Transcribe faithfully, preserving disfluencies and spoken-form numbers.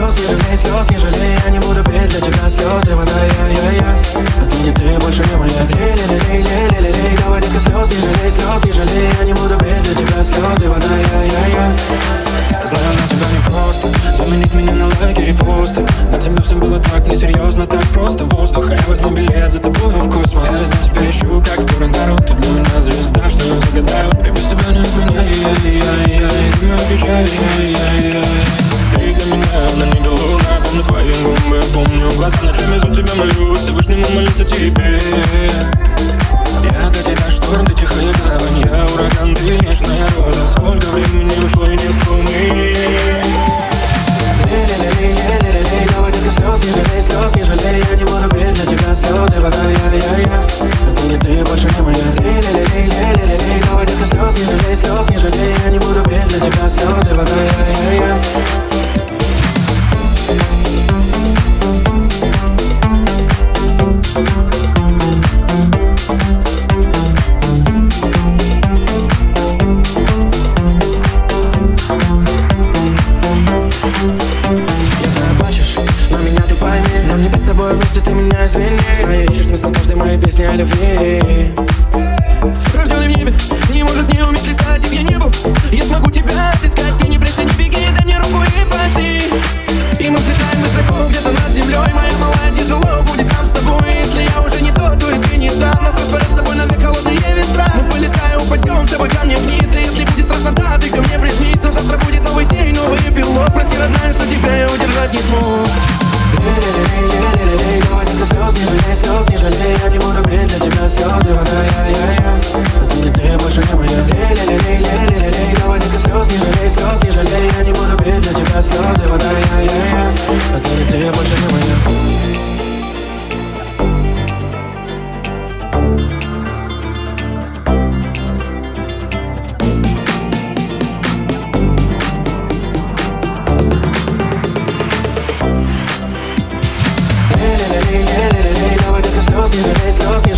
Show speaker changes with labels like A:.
A: слез, не жалей, слез, не жалей. Я не буду петь для тебя слезы, вода, я-я-я. Отныне ты больше не моя. Лей-лей-лей-лей-лей-лей. Давай, детка, слез, не жалей, слез, не жалей. Я не буду петь для тебя слезы, вода, я-я-я. Знаю, на тебя не просто заменить меня на лайки, репосты. На тебя все было так несерьезно, так просто воздух. Я возьму билет за тобой в космос. Я везде тебя ищу, как бурый народ. Ты для меня звезда, что я загадаю. И без тебя не отменяй, я-я-я. И меня печаль, я-я-я. Ты для меня на небе луна. Помню твои губы, помню глаза. Ночами за тебя молюсь, Всевышнему молиться тебе. Я для тебя шторм, ты тихая гавань. Я ураган, ты нежная роза. Сколько времени ушло и не вспомни. Лей-лей-лей-лей-лей-лей. Давай, детка, слез, не жалей, слез, не жалей. Я не буду петь для тебя слезы, вода, я-я-я. Отныне ты больше не моя. Лей-лей-лей-лей-лей-лей. Давай, детка, слез, не жалей, слез, не жалей. Я не буду петь для тебя слезы, вода, я-я-я. Вместе ты меня извини. Знаю, ищешь смысл в каждой моей песне о любви.
B: Рожденный в небе не может не уметь летать, где я не был. Я смогу тебя отыскать, ты не прячься, не беги, дай мне руку и пошли. И мы взлетаем высоко, где-то над землей. Моя малая, тяжело будет нам с тобой. Если я уже не тот, то и ты не та. Нас растворят с тобой навек холодные ветра. Мы полетаем, упадем с тобой ко мне вниз. И если будет страшно, да, ты ко мне приснись. Но завтра будет новый день, новый эпилог. Прости, родная, что тебя я удержать не смог.
A: Лей-лей-лей-лей-лей. Давай, детка, слез, не жалей, слез, не жалей. Я не буду петь для тебя слезы, вода, я-я-я. Отныне ты больше не моя. Лей-лей-лей-лей-лей-лей. Давай, детка, слез, не жалей, слез, не жалей. Я не буду петь для тебя слезы, вода, я-я-я. Отныне ты больше не моя. Давай, детка, слез, не жалей, слез, не